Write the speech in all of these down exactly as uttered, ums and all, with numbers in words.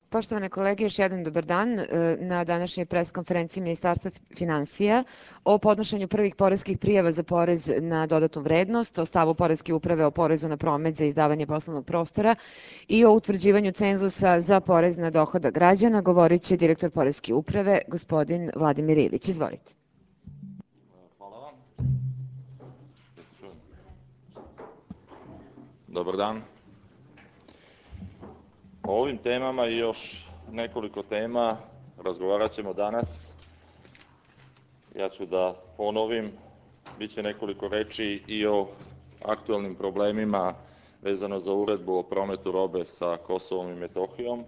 Poštovane kolege, još jednom dobar dan. Na današnjoj pres konferenciji Ministarstva finansija o podnošenju prvih poreskih prijava za porez na dodatnu vrednost, o stavu Poreske uprave o porezu na promet za izdavanje poslovnog prostora i o utvrđivanju cenzusa za porez na dohodak građana govorit će direktor Poreske uprave, gospodin Vladimir Ilić. Izvolite. Hvala vam. Dobar dan. O ovim temama i još nekoliko tema razgovarat ćemo danas. Ja ću da ponovim, bit će nekoliko reči i o aktualnim problemima vezano za uredbu o prometu robe sa Kosovom i Metohijom.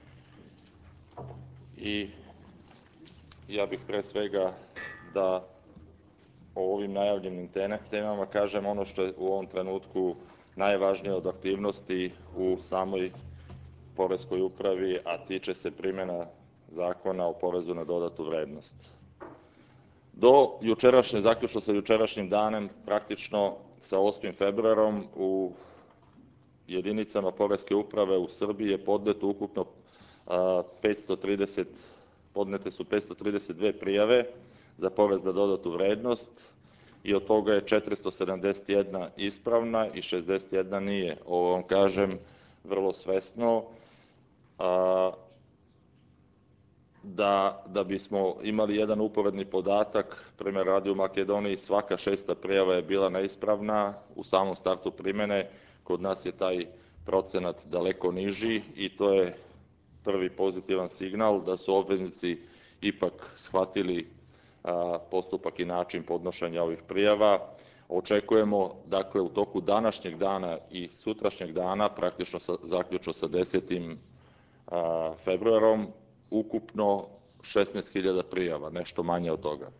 I ja bih pre svega da o ovim najavljenim temama kažem ono što je u ovom trenutku najvažnije od aktivnosti u samoj Poreskoj upravi, a tiče se primjena zakona o porezu na dodatu vrednost. Do jučerašnje, zaključno sa jučerašnjim danom, praktično sa osmim februarom u jedinicama Poreske uprave u Srbiji je podneto ukupno petsto trideset, podnete su petsto trideset dve prijave za porez na dodatu vrednost i od toga je četiristo sedamdeset jedna ispravna i šezdeset jedna nije. Ovo vam kažem vrlo svesno, da, da bismo imali jedan uporedni podatak. Primer radi, u Makedoniji svaka šesta prijava je bila neispravna u samom startu primjene, kod nas je taj procenat daleko niži i to je prvi pozitivan signal da su obveznici ipak shvatili postupak i način podnošenja ovih prijava. Očekujemo, dakle, u toku današnjeg dana i sutrašnjeg dana, praktično zaključno sa desetim februarom, ukupno šesnaest hiljada prijava, nešto manje od toga.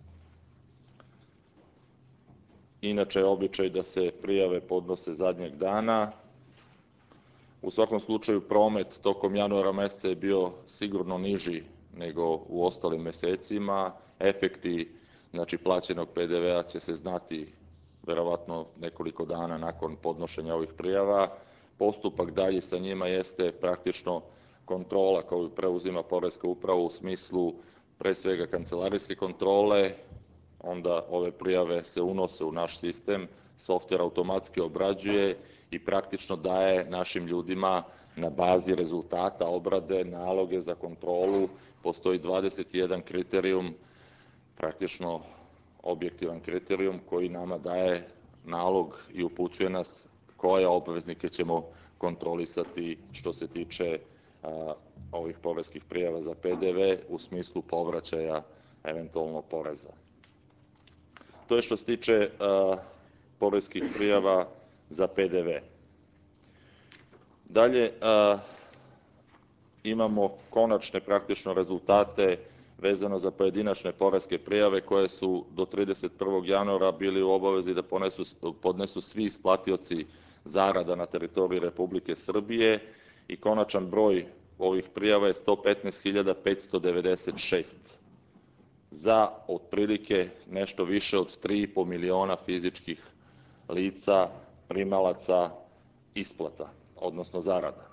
Inače je običaj da se prijave podnose zadnjeg dana. U svakom slučaju promet tokom januara meseca je bio sigurno niži nego u ostalim mesecima. Efekti, znači, plaćenog P D V-a će se znati verovatno nekoliko dana nakon podnošenja ovih prijava. Postupak dalje sa njima jeste praktično kontrola koju preuzima Poreska uprava u smislu pre svega kancelarijske kontrole, onda ove prijave se unose u naš sistem, softver automatski obrađuje i praktično daje našim ljudima na bazi rezultata obrade naloge za kontrolu. Postoji dvadeset jedan kriterijum, praktično objektivan kriterijum koji nama daje nalog i upućuje nas koje obveznike ćemo kontrolisati što se tiče a, ovih poreskih prijava za P D V u smislu povraćaja eventualno poreza. To je što se tiče a, poreskih prijava za P D V. Dalje a, imamo konačne praktično rezultate vezano za pojedinačne poreske prijave koje su do trideset prvog januara bili u obavezi da ponesu, podnesu svi isplatioci zarada na teritoriji Republike Srbije i konačan broj ovih prijava je sto petnaest hiljada petsto devedeset šest za otprilike nešto više od tri i po miliona fizičkih lica, primalaca isplata, odnosno zarada.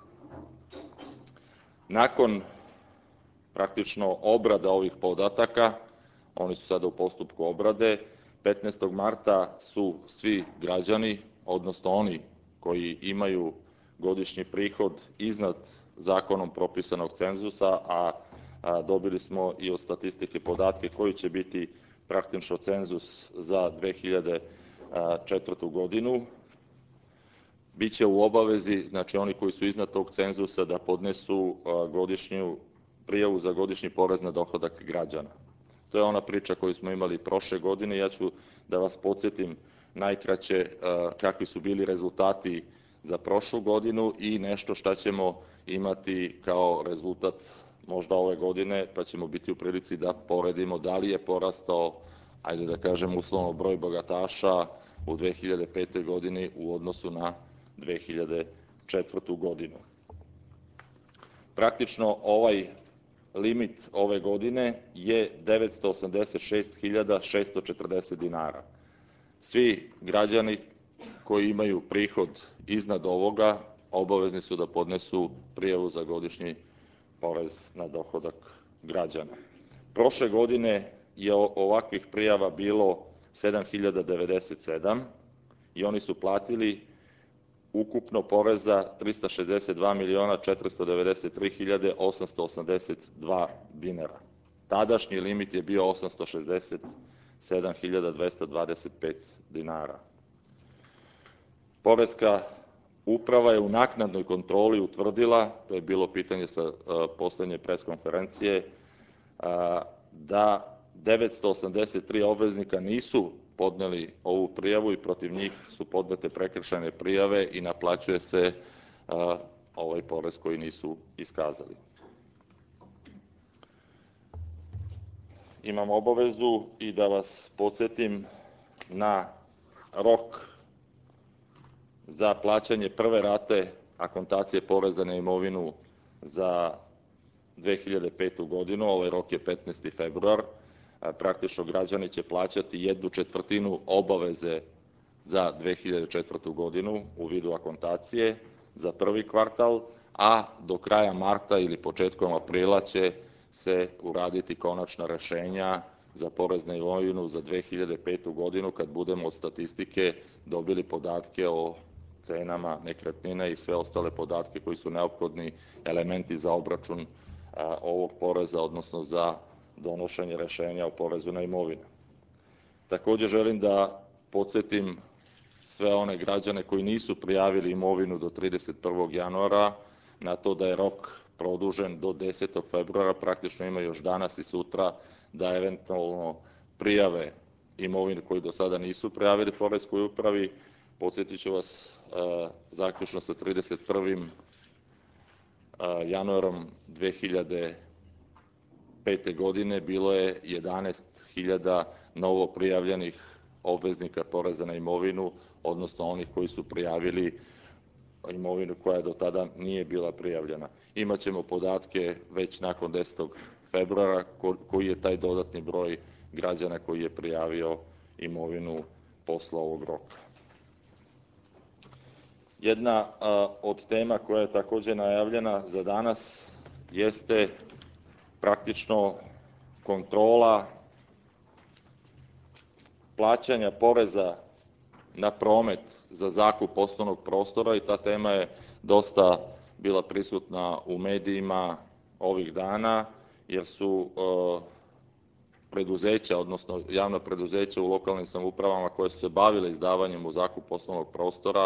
Nakon praktično obrada ovih podataka, oni su sada u postupku obrade, petnaestog marta su svi građani, odnosno oni koji imaju godišnji prihod iznad zakonom propisanog cenzusa, a, a dobili smo i od statistike podatke koji će biti praktično cenzus za dve hiljade četvrtu godinu, biće u obavezi, znači oni koji su iznad tog cenzusa, da podnesu godišnju prijavu za godišnji porez na dohodak građana. To je ona priča koju smo imali prošle godine. Ja ću da vas podsjetim najkraće kakvi su bili rezultati za prošlu godinu i nešto šta ćemo imati kao rezultat možda ove godine, pa ćemo biti u prilici da poredimo da li je porastao, ajde da kažem uslovno, broj bogataša u dve hiljade petoj godini u odnosu na dve hiljade četvrtu godinu. Praktično ovaj limit ove godine je devetsto osamdeset šest hiljada šesto četrdeset dinara. Svi građani koji imaju prihod iznad ovoga obavezni su da podnesu prijavu za godišnji porez na dohodak građana. Prošle godine je ovakvih prijava bilo sedam hiljada devedeset sedam i oni su platili ukupno poreza trista šezdeset dva miliona četiristo devedeset tri hiljade osamsto osamdeset dva dinara. Tadašnji limit je bio osamsto šezdeset sedam hiljada dvesta dvadeset pet dinara. Poreska uprava je u naknadnoj kontroli utvrdila, to je bilo pitanje sa poslednje preskonferencije, da devetsto osamdeset tri obveznika nisu podneli ovu prijavu i protiv njih su podnete prekršajne prijave i naplaćuje se ovaj porez koji nisu iskazali. Imam obavezu i da vas podsjetim na rok za plaćanje prve rate akontacije poreza na imovinu za dve hiljade petu godinu, ovaj rok je petnaesti februar, praktično građani će plaćati jednu četvrtinu obaveze za dve hiljade četvrtu godinu u vidu akontacije za prvi kvartal, a do kraja marta ili početkom aprila će se uraditi konačna rešenja za porez na imovinu za dve hiljade petu godinu, kad budemo od statistike dobili podatke o cenama nekretnina i sve ostale podatke koji su neophodni elementi za obračun ovog poreza, odnosno za donošenje rešenja o porezu na imovinu. Takođe želim da podsjetim sve one građane koji nisu prijavili imovinu do trideset prvog januara na to da je rok produžen do desetog februara, praktično ima još danas i sutra da eventualno prijave imovinu koju do sada nisu prijavili poreskoj upravi. Podsjetit ću vas, zaključno sa trideset prvim januarom dve hiljade pete godine bilo je jedanaest hiljada novo prijavljenih obveznika poreza na imovinu, odnosno onih koji su prijavili imovinu koja do tada nije bila prijavljena. Imaćemo podatke već nakon desetog februara koji je taj dodatni broj građana koji je prijavio imovinu posle ovog roka. Jedna od tema koja je takođe najavljena za danas jeste praktično kontrola plaćanja poreza na promet za zakup poslovnog prostora i ta tema je dosta bila prisutna u medijima ovih dana, jer su preduzeća, odnosno javna preduzeća u lokalnim samoupravama koje su se bavile izdavanjem u zakup poslovnog prostora,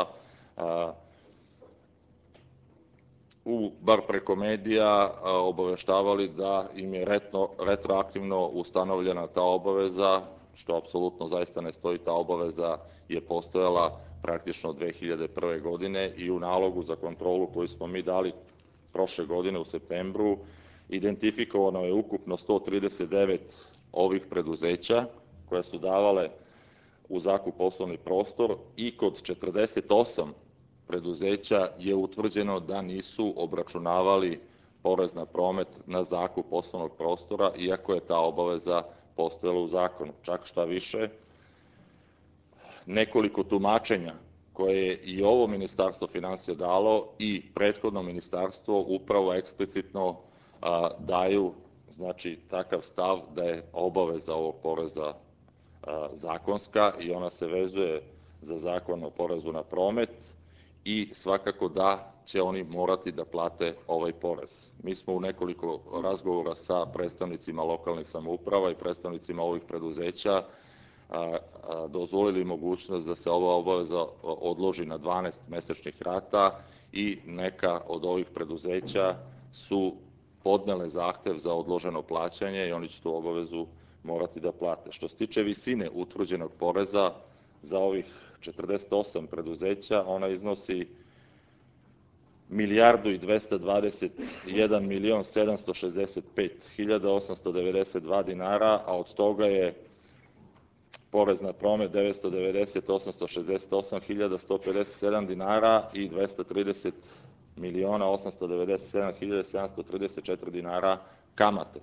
u, bar preko medija, obaveštavali da im je retroaktivno ustanovljena ta obaveza, što apsolutno zaista ne stoji. Ta obaveza je postojala praktično od dve hiljade prve godine i u nalogu za kontrolu koju smo mi dali prošle godine u septembru identifikovano je ukupno sto trideset devet ovih preduzeća koja su davale u zakup poslovni prostor i kod četrdeset osam preduzeća je utvrđeno da nisu obračunavali porez na promet na zakup poslovnog prostora, iako je ta obaveza postojala u zakonu. Čak šta više, nekoliko tumačenja koje je i ovo Ministarstvo finansija dalo i prethodno ministarstvo upravo eksplicitno daju znači takav stav da je obaveza ovog poreza zakonska i ona se vezuje za Zakon o porezu na promet i svakako da će oni morati da plate ovaj porez. Mi smo u nekoliko razgovora sa predstavnicima lokalnih samouprava i predstavnicima ovih preduzeća dozvolili mogućnost da se ova obaveza odloži na dvanaest mesečnih rata i neka od ovih preduzeća su podnele zahtev za odloženo plaćanje i oni će tu obavezu morati da plate. Što se tiče visine utvrđenog poreza za ovih četrdeset osam preduzeća, ona iznosi milijardu i dvesta dvadeset jedan milion sedamsto šezdeset pet hiljada osamsto devedeset dva dinara, a od toga je porez na promet devetsto devedeset osamsto šezdeset osam hiljada sto pedeset sedam dinara i dvesta trideset miliona osamsto devedeset sedam hiljada sedamsto trideset četiri dinara kamate.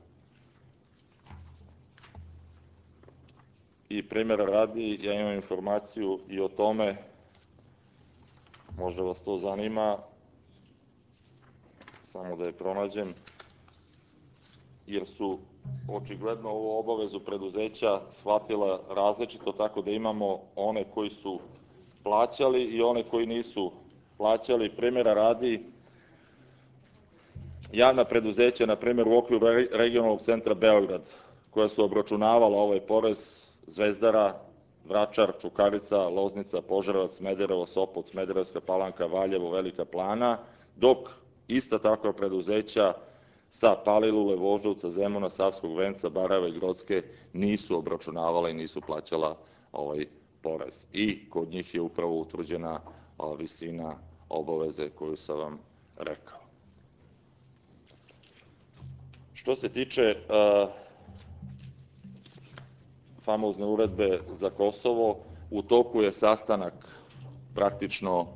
I primjera radi, ja imam informaciju i o tome, možda vas to zanima, samo da je pronađem, jer su očigledno ovu obavezu preduzeća shvatila različito, tako da imamo one koji su plaćali i one koji nisu plaćali. Primjera radi, javna preduzeća, na primjer u okviru regionalnog centra Beograd, koja su obračunavala ovaj porez, Zvezdara, Vračar, Čukarica, Loznica, Požarevac, Smederevo, Sopot, Smederevska Palanka, Valjevo, Velika Plana, dok ista takva preduzeća sa Palilule, Voždovca, Zemuna, Savskog Venca, Barajeva i Grocke nisu obračunavala i nisu plaćala ovaj porez. I kod njih je upravo utvrđena visina obaveze koju sam vam rekao. Što se tiče famozne uredbe za Kosovo, u toku je sastanak praktično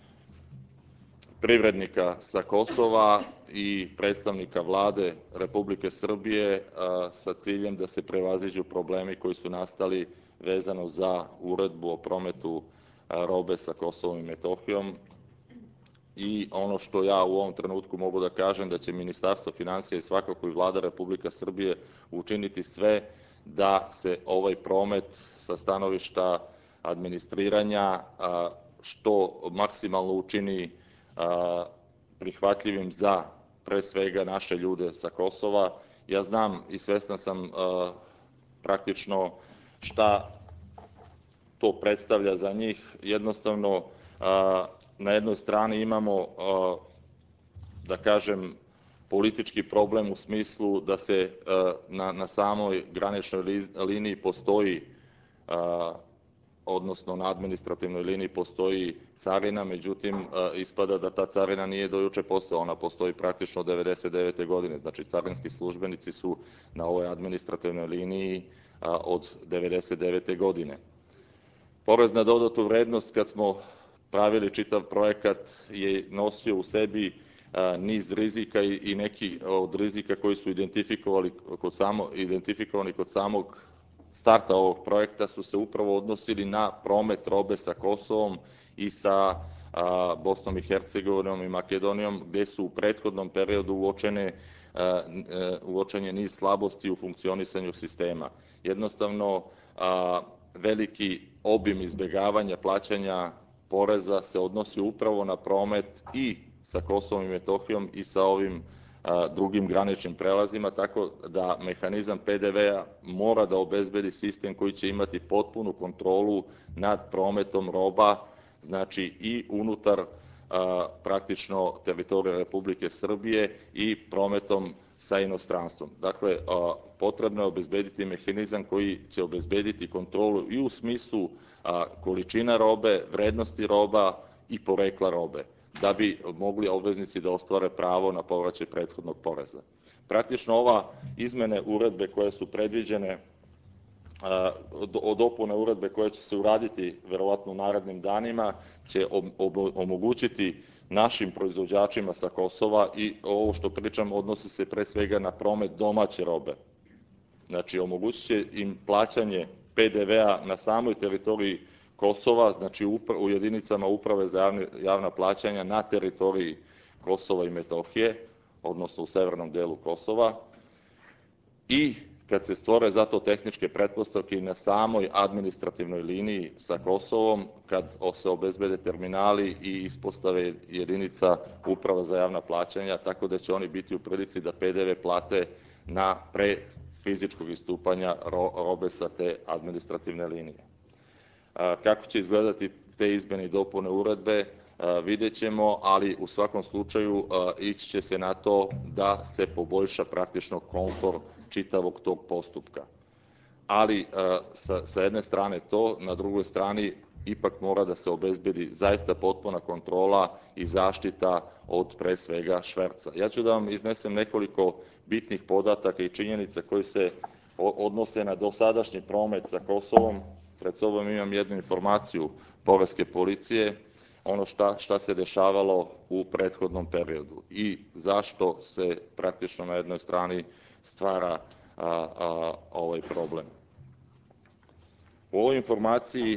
privrednika sa Kosova i predstavnika vlade Republike Srbije sa ciljem da se prevaziđu problemi koji su nastali vezano za uredbu o prometu robe sa Kosovom i Metohijom. I ono što ja u ovom trenutku mogu da kažem, da će Ministarstvo finansija i svakako i Vlada Republike Srbije učiniti sve da se ovaj promet sa stanovišta administriranja što maksimalno učini prihvatljivim za pre svega naše ljude sa Kosova. Ja znam i svestan sam praktično šta to predstavlja za njih. Jednostavno, na jednoj strani imamo, da kažem, politički problem u smislu da se na, na samoj graničnoj liniji postoji, odnosno na administrativnoj liniji postoji carina, međutim ispada da ta carina nije do juče postojala, ona postoji praktično od devedeset devete godine, znači carinski službenici su na ovoj administrativnoj liniji od devedeset devete godine. Porez na dodatu vrednost, kad smo pravili čitav projekat, je nosio u sebi niz rizika i neki od rizika koji su identifikovali kod samo, identifikovani kod samog starta ovog projekta su se upravo odnosili na promet robe sa Kosovom i sa Bosnom i Hercegovinom i Makedonijom, gde su u prethodnom periodu uočene, uočen je niz slabosti u funkcionisanju sistema. Jednostavno, veliki obim izbjegavanja plaćanja poreza se odnosi upravo na promet i sa Kosovom i Metohijom i sa ovim drugim graničnim prelazima, tako da mehanizam P D V-a mora da obezbedi sistem koji će imati potpunu kontrolu nad prometom roba, znači i unutar praktično teritorija Republike Srbije i prometom sa inostranstvom. Dakle, potrebno je obezbediti mehanizam koji će obezbediti kontrolu i u smislu količina robe, vrednosti roba i porekla robe, da bi mogli obveznici da ostvare pravo na povraćaj prethodnog poreza. Praktično ova izmene uredbe koje su predviđene, od dopune uredbe koje će se uraditi verovatno u narednim danima, će omogućiti našim proizvođačima sa Kosova, i ovo što pričam odnosi se pre svega na promet domaće robe. Znači, omogućit će im plaćanje P D V-a na samoj teritoriji Kosova, znači u jedinicama uprave za javna plaćanja na teritoriji Kosova i Metohije, odnosno u severnom delu Kosova, i kad se stvore za to tehničke pretpostavke i na samoj administrativnoj liniji sa Kosovom, kad se obezbede terminali i ispostave jedinica uprava za javna plaćanja, tako da će oni biti u prilici da P D V plate na pre fizičkog istupanja robe sa te administrativne linije. Kako će izgledati te izmene i dopune uredbe, vidjet ćemo, ali u svakom slučaju ići će se na to da se poboljša praktično komfor čitavog tog postupka. Ali sa, sa jedne strane to, na drugoj strani ipak mora da se obezbedi zaista potpuna kontrola i zaštita od pre svega šverca. Ja ću da vam iznesem nekoliko bitnih podataka i činjenica koji se odnose na dosadašnji promet sa Kosovom. Pred sobom imam jednu informaciju poreske policije, ono šta, šta se dešavalo u prethodnom periodu i zašto se praktično na jednoj strani stvara a, a, ovaj problem. U ovoj informaciji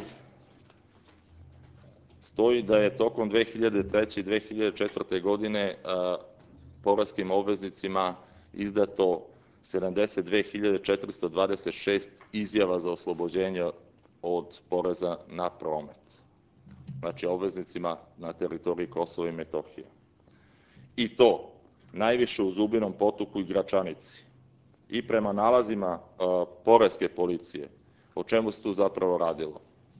stoji da je tokom dve hiljade treće i dve hiljade četvrte godine a, poreskim obveznicima izdato sedamdeset dve hiljade četiristo dvadeset šest izjava za oslobođenje od poreza na promet. Znači, obveznicima na teritoriji Kosova i Metohije. I to najviše u Zubinom Potoku i Gračanici. I prema nalazima uh, poreske policije, o čemu se tu zapravo radilo.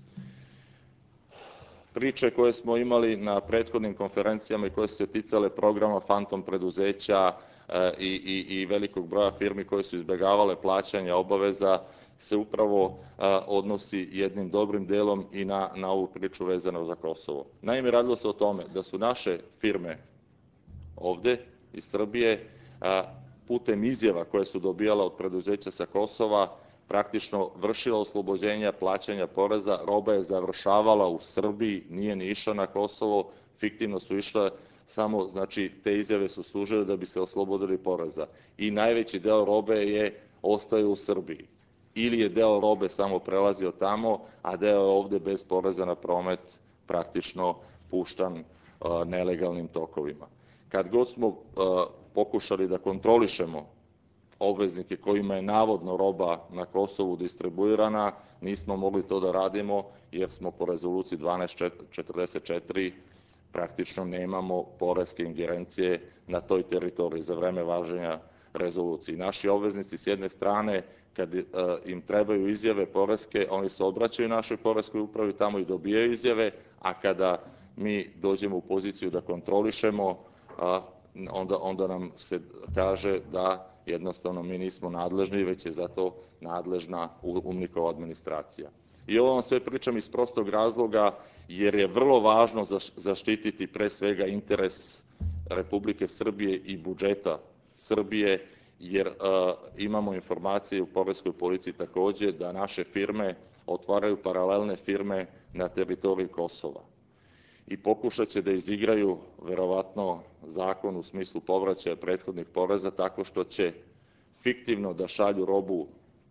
Priče koje smo imali na prethodnim konferencijama i koje su se ticale programa fantom preduzeća i, i, i velikog broja firmi koje su izbjegavale plaćanje obaveza se upravo a, odnosi jednim dobrim delom i na, na ovu priču vezanu za Kosovo. Naime, radilo se o tome da su naše firme ovde iz Srbije a, putem izjava koje su dobijala od preduzeća sa Kosova praktično vršila oslobođenja plaćanja poreza, roba je završavala u Srbiji, nije ni išla na Kosovo, fiktivno su išle samo, znači, te izjave su služile da bi se oslobodili poreza. I najveći deo robe je ostao u Srbiji. Ili je deo robe samo prelazio tamo, a deo je ovde bez poreza na promet praktično puštan uh, nelegalnim tokovima. Kad god smo uh, pokušali da kontrolišemo obveznike kojima je navodno roba na Kosovu distribuirana, nismo mogli to da radimo jer smo po rezoluciji dvanaest četrdeset četiri praktično nemamo poreske ingerencije na toj teritoriji za vreme važenja rezolucije. Naši obveznici s jedne strane, kad uh, im trebaju izjave poreske, oni se obraćaju našoj poreskoj upravi, tamo i dobijaju izjave, a kada mi dođemo u poziciju da kontrolišemo, uh, onda, onda nam se kaže da jednostavno mi nismo nadležni, već je zato nadležna UNMIK-ova administracija. I ovo vam sve pričam iz prostog razloga jer je vrlo važno zaštititi pre svega interes Republike Srbije i budžeta Srbije, jer uh, imamo informacije u poreskoj policiji takođe da naše firme otvaraju paralelne firme na teritoriji Kosova. I pokušat će da izigraju verovatno zakon u smislu povraćaja prethodnih poreza tako što će fiktivno da šalju robu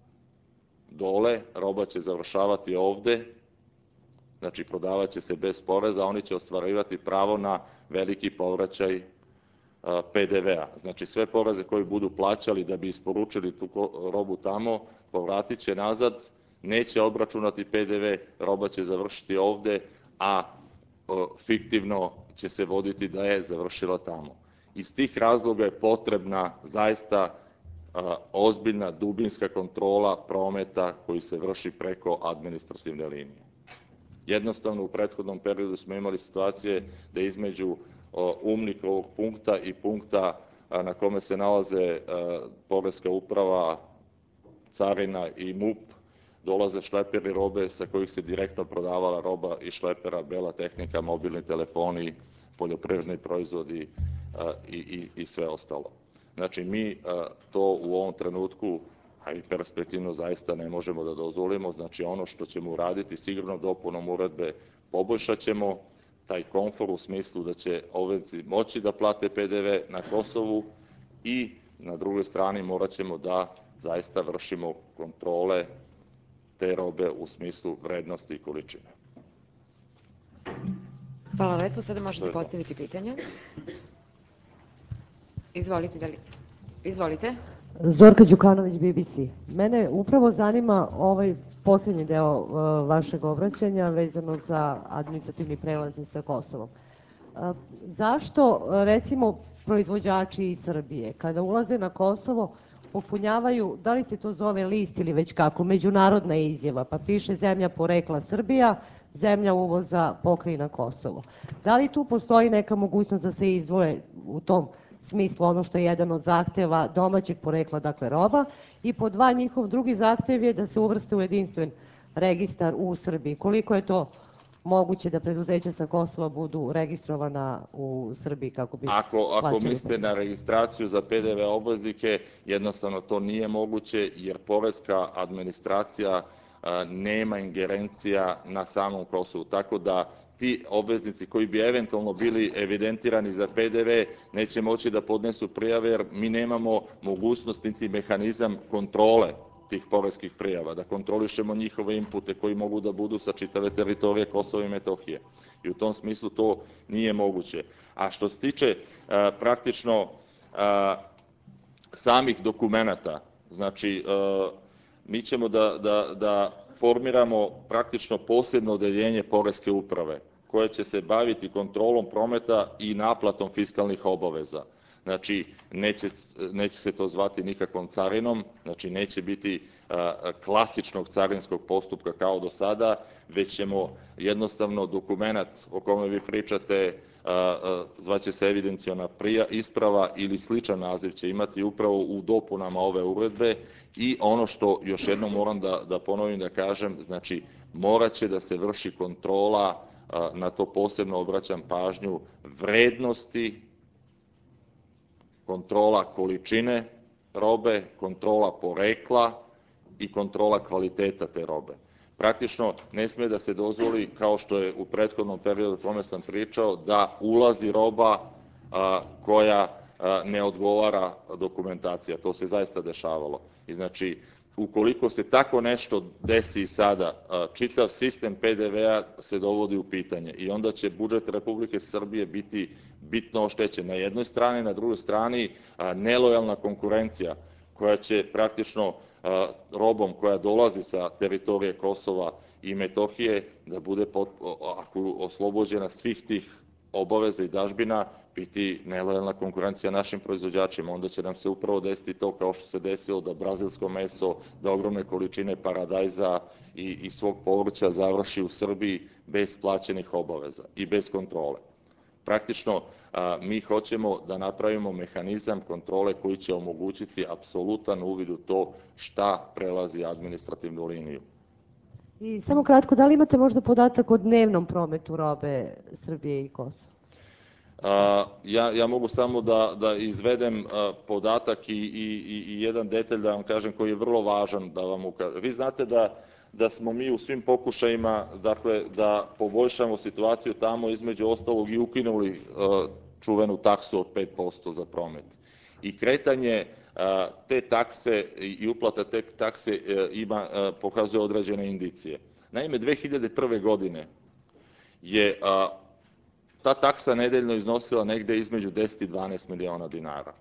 dole, roba će završavati ovde, znači prodavat će se bez poreza, a oni će ostvarivati pravo na veliki povraćaj P D V-a. Znači sve poreze koji budu plaćali da bi isporučili tu robu tamo, povratit će nazad, neće obračunati P D V, roba će završiti ovde, a fiktivno će se voditi da je završila tamo. Iz tih razloga je potrebna zaista ozbiljna dubinska kontrola prometa koji se vrši preko administrativne linije. Jednostavno u prethodnom periodu smo imali situacije da između UNMIK-ovog punkta i punkta na kome se nalaze poreska uprava, carina i MUP dolaze šleperi robe sa kojih se direktno prodavala roba i šlepera, bela tehnika, mobilni telefoni, poljoprivredni proizvodi i, i, i sve ostalo. Znači, mi to u ovom trenutku, a i perspektivno zaista ne možemo da dozvolimo, znači ono što ćemo uraditi, sigurno dopunom uredbe poboljšat ćemo taj komfor u smislu da će obveznici moći da plate P D V na Kosovu i na drugoj strani morat ćemo da zaista vršimo kontrole te robe u smislu vrednosti i količine. Hvala lepo. Sada možete postaviti pitanje. Izvolite, da li... Izvolite. Zorka Đukanović, B B C. Mene upravo zanima ovaj posljednji deo uh, vašeg obraćanja vezano za administrativni prelaz sa Kosovom. Uh, zašto, recimo, proizvođači iz Srbije, kada ulaze na Kosovo, popunjavaju, da li se to zove list ili već kako, međunarodna izjava, pa piše zemlja porekla Srbija, zemlja uvoza pokrajina Kosovo. Da li tu postoji neka mogućnost da se izdvoje u tom smislu ono što je jedan od zahteva domaćeg porekla, dakle roba, i po dva njihov drugi zahtev je da se uvrste u jedinstven registar u Srbiji. Koliko je to moguće da preduzeća sa Kosova budu registrovana u Srbiji kako bi Ako, ako plaćali mislite na registraciju za P D V obveznike, jednostavno to nije moguće jer poreska administracija a, nema ingerencija na samom Kosovu. Tako da ti obveznici koji bi eventualno bili evidentirani za P D V neće moći da podnesu prijave jer mi nemamo mogućnost niti mehanizam kontrole tih poreskih prijava, da kontrolišemo njihove inpute koji mogu da budu sa čitave teritorije Kosova i Metohije. I u tom smislu to nije moguće. A što se tiče a, praktično a, samih dokumenata, znači mi ćemo da, da, da formiramo praktično posebno odeljenje Poreske uprave koje će se baviti kontrolom prometa i naplatom fiskalnih obaveza. Znači, neće, neće se to zvati nikakvom carinom, znači neće biti a, klasičnog carinskog postupka kao do sada, već ćemo jednostavno dokumenat o kome vi pričate, a, a, zvaće se evidencijona prija, isprava ili sličan naziv će imati upravo u dopunama ove uredbe i ono što još jednom moram da, da ponovim da kažem, znači morat će da se vrši kontrola, a, na to posebno obraćam pažnju, vrednosti, kontrola količine robe, kontrola porekla i kontrola kvaliteta te robe. Praktično ne sme da se dozvoli, kao što je u prethodnom periodu o tome sam pričao, da ulazi roba a, koja a, ne odgovara dokumentacija. To se zaista dešavalo. I znači, ukoliko se tako nešto desi i sada, a, čitav sistem P D V-a se dovodi u pitanje i onda će budžet Republike Srbije biti bitno oštećen na jednoj strani, na drugoj strani a, nelojalna konkurencija koja će praktično a, robom koja dolazi sa teritorije Kosova i Metohije da bude pot, ako oslobođena svih tih obaveza i dažbina, biti nelojalna konkurencija našim proizvođačima. Onda će nam se upravo desiti to kao što se desilo da brazilsko meso, da ogromne količine paradajza i, i svog povrća završi u Srbiji bez plaćenih obaveza i bez kontrole. Praktično, a, mi hoćemo da napravimo mehanizam kontrole koji će omogućiti apsolutan uvid u to šta prelazi administrativnu liniju. I samo kratko, da li imate možda podatak o dnevnom prometu robe Srbije i Kosova? A, ja, ja mogu samo da, da izvedem a, podatak i, i, i jedan detalj da vam kažem koji je vrlo važan da vam ukažem. Vi znate da da smo mi u svim pokušajima, dakle, da poboljšamo situaciju tamo, između ostalog i ukinuli uh, čuvenu taksu od pet posto za promet. I kretanje uh, te takse i uplata te takse uh, ima, uh, pokazuje određene indicije. Naime, dve hiljade prve. godine je uh, ta taksa nedeljno iznosila negde između deset i dvanaest miliona dinara.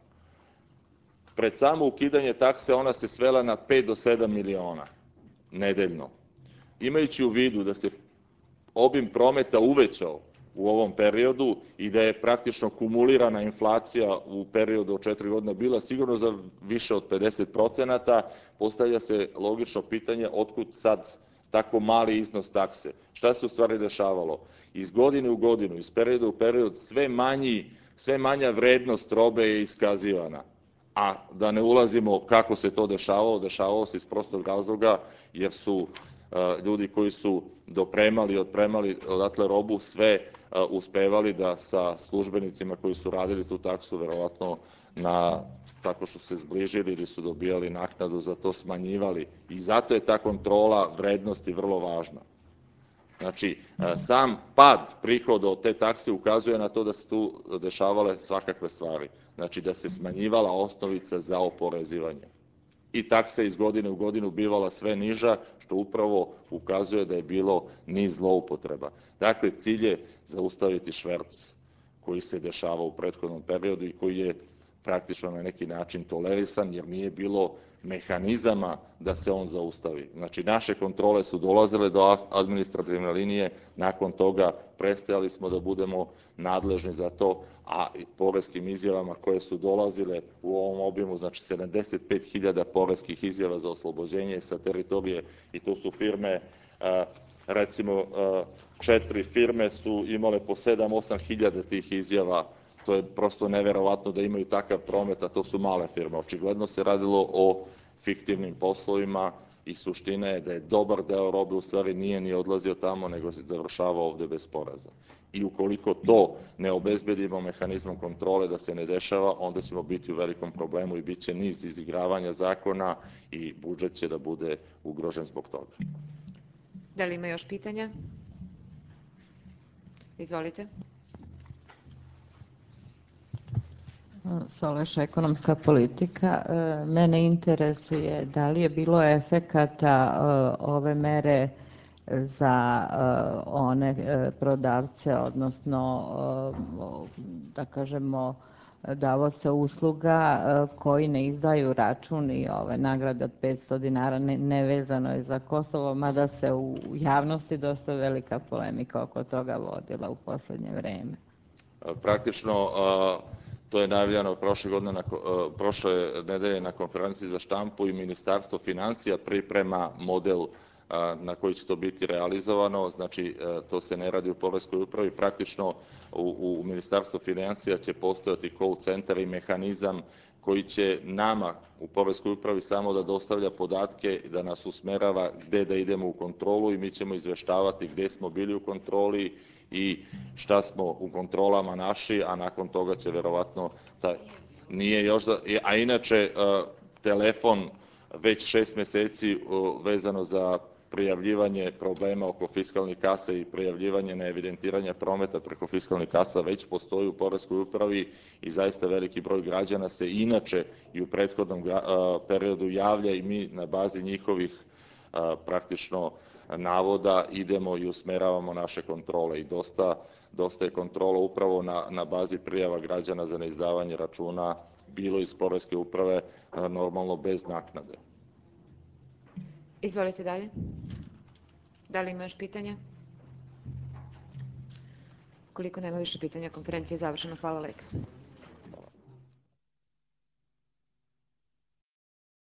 Pred samo ukidanje takse ona se svela na pet do sedam miliona nedeljno. Imajući u vidu da se obim prometa uvećao u ovom periodu i da je praktično kumulirana inflacija u periodu od četiri godine bila sigurno za više od pedeset procenata, postavlja se logično pitanje otkud sad tako mali iznos takse. Šta se u stvari dešavalo? Iz godine u godinu, iz perioda u period, sve, manji, sve manja vrednost robe je iskazivana. A da ne ulazimo kako se to dešavalo, dešavalo se iz prostog razloga jer su uh, ljudi koji su dopremali i otpremali odatle robu sve uh, uspevali da sa službenicima koji su radili tu taksu verovatno na tako što se zbližili ili su dobijali naknadu za to smanjivali. I zato je ta kontrola vrednosti vrlo važna. Znači, sam pad prihoda od te takse ukazuje na to da se tu dešavale svakakve stvari. Znači, da se smanjivala osnovica za oporezivanje. I taksa iz godine u godinu bivala sve niža, što upravo ukazuje da je bilo niz zloupotreba. Dakle, cilj je zaustaviti šverc koji se dešava u prethodnom periodu i koji je praktično na neki način tolerisan, jer nije bilo mehanizama da se on zaustavi. Znači, naše kontrole su dolazile do administrativne linije, nakon toga prestajali smo da budemo nadležni za to, a poreskim izjavama koje su dolazile u ovom obimu, znači sedamdeset pet hiljada poreskih izjava za oslobođenje sa teritorije, i to su firme, recimo četiri firme su imale po sedam osam hiljada tih izjava. To je prosto neverovatno da imaju takav promet, a to su male firme. Očigledno se radilo o fiktivnim poslovima i suština je da je dobar deo robe u stvari nije ni odlazio tamo, nego se završavao ovde bez poreza. I ukoliko to ne obezbedimo mehanizmom kontrole da se ne dešava, onda ćemo biti u velikom problemu i bit će niz izigravanja zakona i budžet će da bude ugrožen zbog toga. Da li ima još pitanja? Izvolite. Soleša, ekonomska politika. Mene interesuje da li je bilo efekata ove mere za one prodavce, odnosno, da kažemo, davaoca usluga e, koji ne izdaju račun i ove nagrade od petsto dinara ne, nevezano je za Kosovo, mada se u javnosti dosta velika polemika oko toga vodila u posljednje vreme. Praktično, to je najavljeno prošle godine, na, prošle nedelje na konferenciji za štampu i Ministarstvo financija priprema model na koji će to biti realizovano. Znači, to se ne radi u poreskoj upravi. Praktično, u, u Ministarstvu financija će postojati call centar i mehanizam koji će nama u poreskoj upravi samo da dostavlja podatke, da nas usmerava gde da idemo u kontrolu i mi ćemo izveštavati gde smo bili u kontroli i šta smo u kontrolama naši, a nakon toga će verovatno taj, nije još, za, a inače telefon već šest meseci vezano za prijavljivanje problema oko fiskalnih kasa i prijavljivanje neevidentiranja prometa preko fiskalnih kasa već postoji u poreskoj upravi i zaista veliki broj građana se inače i u prethodnom periodu javlja i mi na bazi njihovih praktično navoda idemo i usmeravamo naše kontrole i dosta, dosta je kontrola upravo na, na bazi prijava građana za neizdavanje računa bilo iz poreske uprave normalno bez naknade. Izvolite dalje. Da li ima još pitanja? Koliko nema više pitanja, konferencija je završena. Hvala lepo.